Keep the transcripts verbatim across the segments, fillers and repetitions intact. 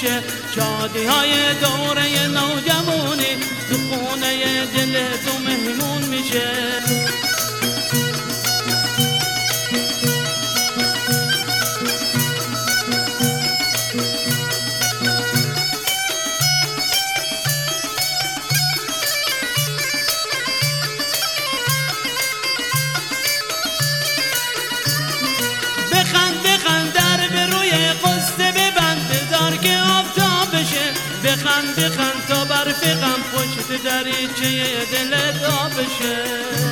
میشه، شادی های دوره نوجوانی تو خونه دل تو مهمون میشه. بخند بخند در به روی قصه ببند بذار که آفتاب بشه، بخند بخند تا برف غم پشت دریچه دلت آب بشه.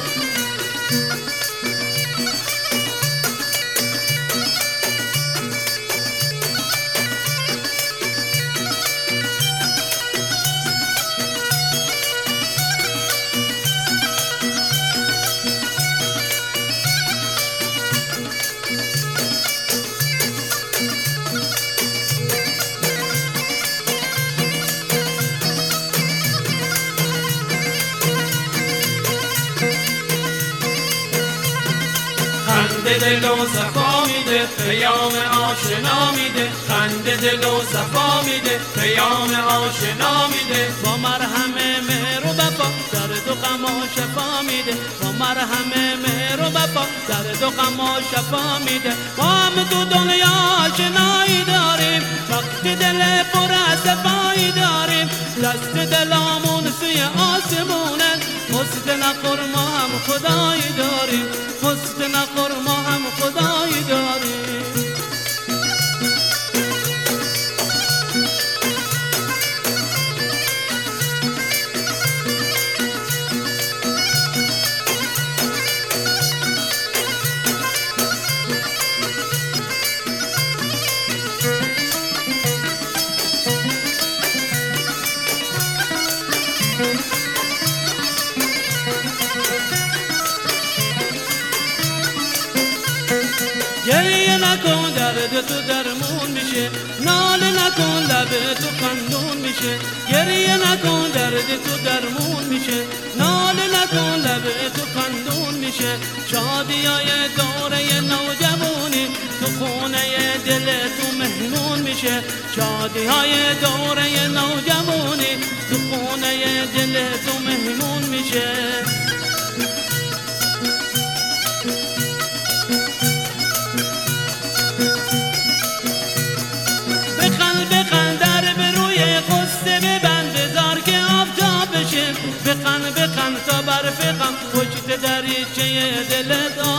خنده دل و صفا میده پیام آشنا میده، خنده دل و صفا میده پیام آشنا میده. با مرهم مهر و وفا درد و غم و شفا میده، با مرهم مهر و وفا درد و غم و شفا میده. ما هم تو دنیا آشنایی داریم، وقتی دل پر از صفایی داریم، دست دلامون سوی آسمونه، حسن نخور ما هم خدایی داریم، حسن نخور ما هم خدایی داریم. گریه نکن درد تو درمون میشه، ناله نکن لب تو خندون میشه. گریه نکن درد تو درمون میشه، ناله نکن لب تو خندون میشه. شادی های دوره نوجوانی تو خونه دل تو مهمون میشه، شادی های دوره نوجوانی تو خونه دل تو مهمون میشه. بخند بخند تا برف غم پشت دریچه دلت